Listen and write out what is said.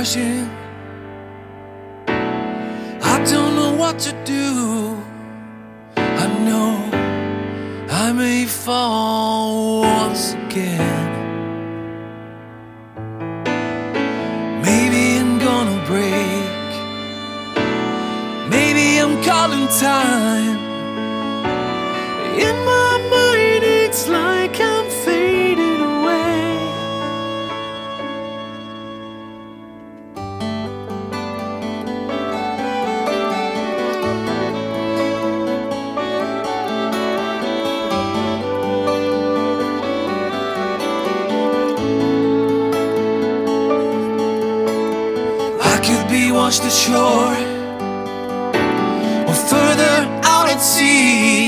rushing. I don't know what to do. I know I may fall once again. Maybe I'm gonna break. Maybe I'm calling time. In my mind it's like I'm fading away. I could be washed ashore or further out at sea.